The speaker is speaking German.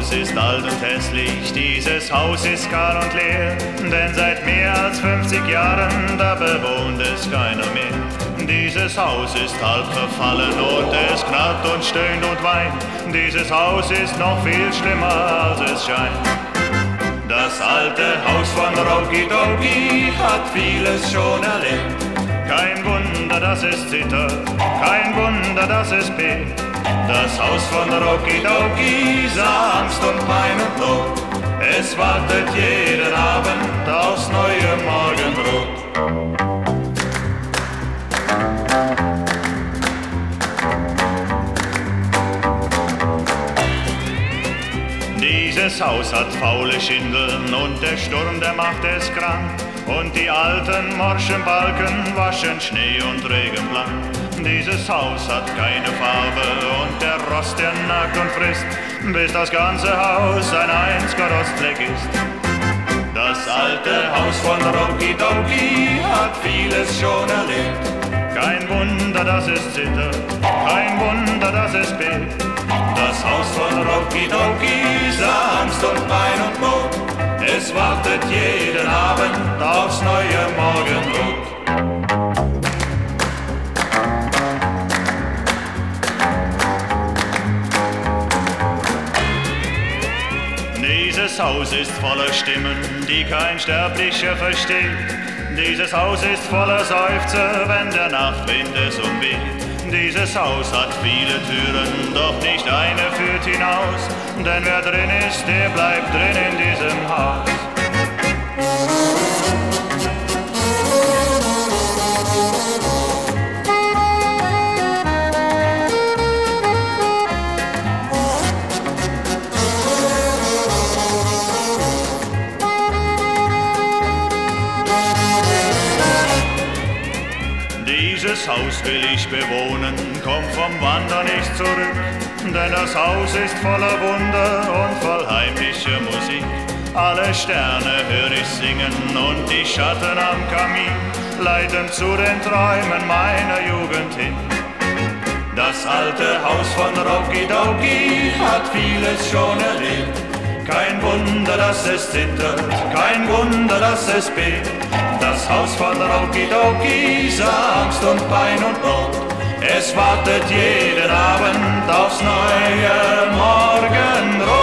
Haus ist alt und hässlich, dieses Haus ist kahl und leer, denn seit mehr als 50 Jahren, da bewohnt es keiner mehr. Dieses Haus ist halb verfallen und es knarrt und stöhnt und weint, dieses Haus ist noch viel schlimmer, als es scheint. Das alte Haus von Rocky Doki hat vieles schon erlebt. Kein Wunder, dass es zittert, kein Wunder, dass es bebt. Das Haus von Rocky Doki sah Angst und Pein und Not. Es wartet jeden Abend aufs neue Morgenrot. Dieses Haus hat faule Schindeln und der Sturm, der macht es krank. Und die alten morschen Balken waschen Schnee und Regen blank. Dieses Haus hat keine Farbe und der Rost, der nagt und frisst, bis das ganze Haus ein einziger Rostfleck ist. Das alte Haus von Rocky Doki hat vieles schon erlebt. Kein Wunder, dass es zittert, kein Wunder, dass es bebt. Das Haus von Rocky Doki sah Angst und Pein und Not. Es wartet jeden Abend aufs neue Morgenrot. Dieses Haus ist voller Stimmen, die kein Sterblicher versteht. Dieses Haus ist voller Seufzer, wenn der Nachtwind es umweht. Dieses Haus hat viele Türen, doch nicht eine führt hinaus. Denn wer drin ist, der bleibt drin in diesem Haus. Dieses Haus will ich bewohnen, komm vom Wandern nicht zurück, denn das Haus ist voller Wunder und voll heimlicher Musik. Alle Sterne hör ich singen und die Schatten am Kamin leiten zu den Träumen meiner Jugend hin. Das alte Haus von Rocky Doki hat vieles schon erlebt. Kein Wunder, dass es zittert, kein Wunder, dass es bebt. Das Haus von Rocky Doki sah Angst und Pein und Not. Es wartet jeden Abend aufs neue Morgenrot.